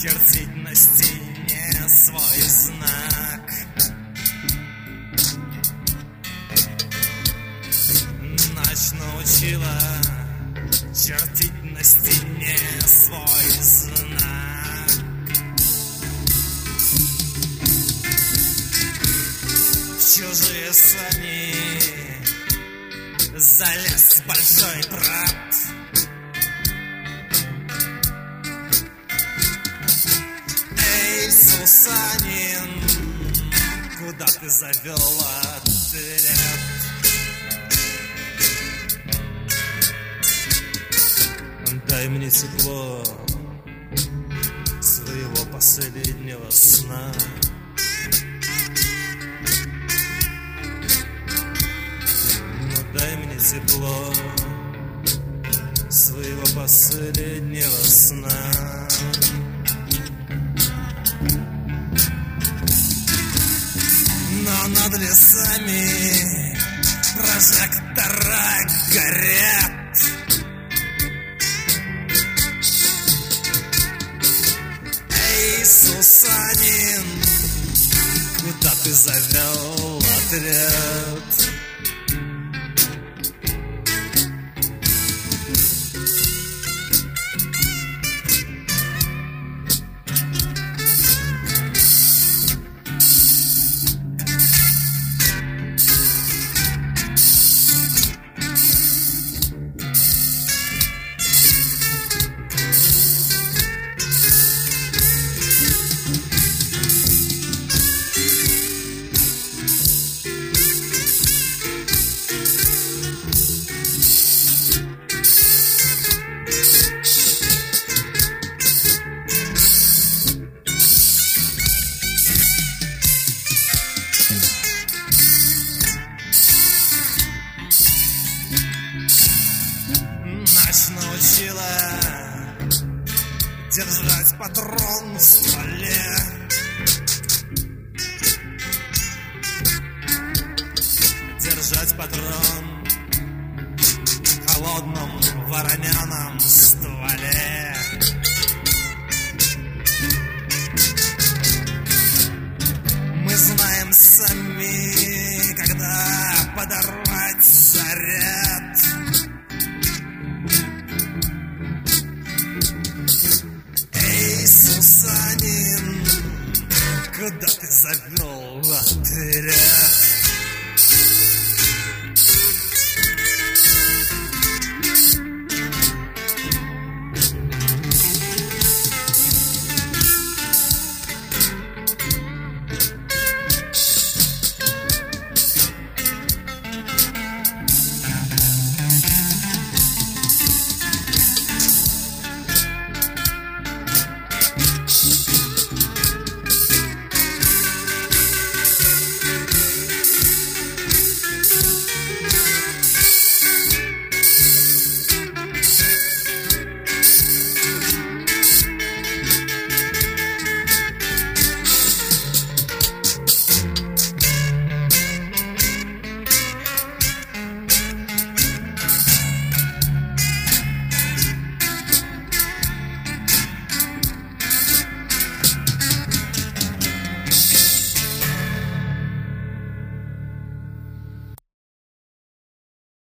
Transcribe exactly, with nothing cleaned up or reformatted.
чертить на стене свой знак. Ночь научила чертить на стене свой знак. В чужие сани залез большой брат. Эй, Сусанин, куда ты завел отряд? Дай мне тепло своего последнего сна. Ну дай мне тепло своего последнего сна. Но над лесами прожектора горят. Эй, Сусанин, куда ты завел отряд? Научила держать патрон в стволе. Держать патрон в холодном вороненом стволе.